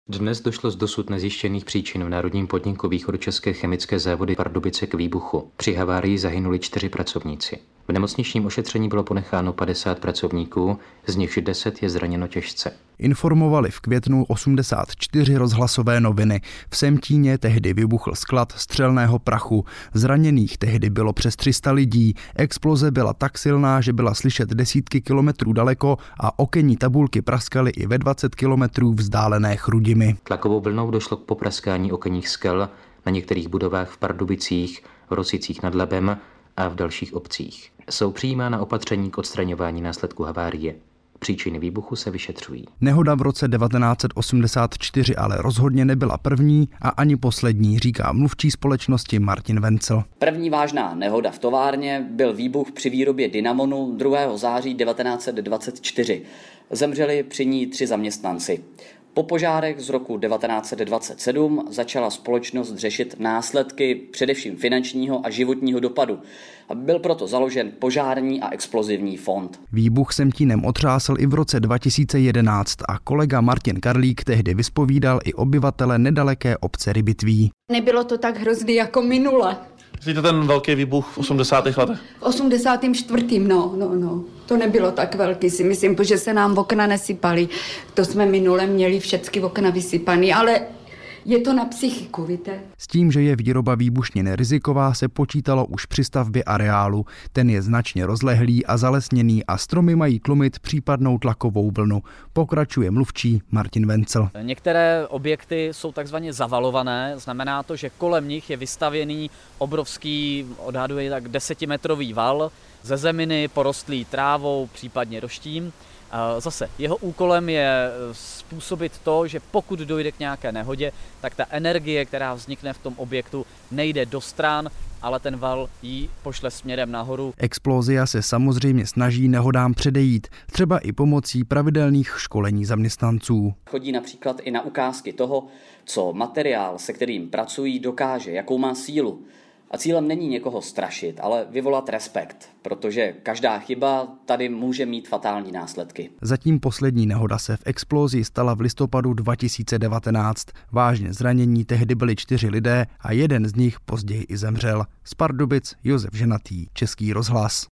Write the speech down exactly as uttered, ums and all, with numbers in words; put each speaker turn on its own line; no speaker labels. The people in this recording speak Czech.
Dnes došlo z dosud nezjištěných příčin v národním podniku Východočeské chemické závody Pardubice k výbuchu. Při havárii zahynuli čtyři pracovníci. V nemocničním ošetření bylo ponecháno padesát pracovníků, z nichž deset je zraněno těžce.
Informovali v květnu osmdesát čtyři rozhlasové noviny. V Semtíně tehdy vybuchl sklad střelného prachu. Zraněných tehdy bylo přes tři sta lidí. Exploze byla tak silná, že byla slyšet desítky kilometrů daleko a okenní tabulky praskaly i ve dvacet kilometrů vzdálené Chrudimi.
Tlakovou vlnou došlo k popraskání okenních skel na některých budovách v Pardubicích, v Rosicích nad Labem a v dalších obcích. Jsou přijímána opatření k odstraňování následků havárie. Příčiny výbuchu se vyšetřují.
Nehoda v roce devatenáct set osmdesát čtyři ale rozhodně nebyla první a ani poslední, říká mluvčí společnosti Martin Vencel.
První vážná nehoda v továrně byl výbuch při výrobě dynamonu druhého září devatenáct set dvacet čtyři. Zemřeli při ní tři zaměstnanci. Po požárech z roku devatenáct set dvacet sedm začala společnost řešit následky především finančního a životního dopadu. Byl proto založen požární a explozivní fond.
Výbuch Semtínem otřásl i v roce dva tisíce jedenáct a kolega Martin Karlík tehdy vyspovídal i obyvatele nedaleké obce Rybitví.
Nebylo to tak hrozný jako minule.
Myslíte ten velký výbuch v osmdesátých letech?
V osmdesátém čtvrtém no, no, no. To nebylo tak velký, si myslím, protože se nám okna nesypaly. To jsme minule měli všechny okna vysypaný, ale je to na psychiku, víte?
S tím, že je výroba výbušnin riziková, se počítalo už při stavbě areálu. Ten je značně rozlehlý a zalesněný a stromy mají tlumit případnou tlakovou vlnu. Pokračuje mluvčí Martin Vencel.
Některé objekty jsou takzvaně zavalované, znamená to, že kolem nich je vystavěný obrovský, odhaduje tak desetimetrový val ze zeminy porostlý trávou, případně roštím. Zase jeho úkolem je způsobit to, že pokud dojde k nějaké nehodě, tak ta energie, která vznikne v tom objektu, nejde do stran, ale ten val ji pošle směrem nahoru.
Explozia se samozřejmě snaží nehodám předejít, třeba i pomocí pravidelných školení zaměstnanců.
Chodí například i na ukázky toho, co materiál, se kterým pracují, dokáže, jakou má sílu. A cílem není někoho strašit, ale vyvolat respekt, protože každá chyba tady může mít fatální následky.
Zatím poslední nehoda se v explozii stala v listopadu dva tisíce devatenáct. Vážně zranění tehdy byli čtyři lidé a jeden z nich později i zemřel. Z Pardubic Josef Ženatý, Český rozhlas.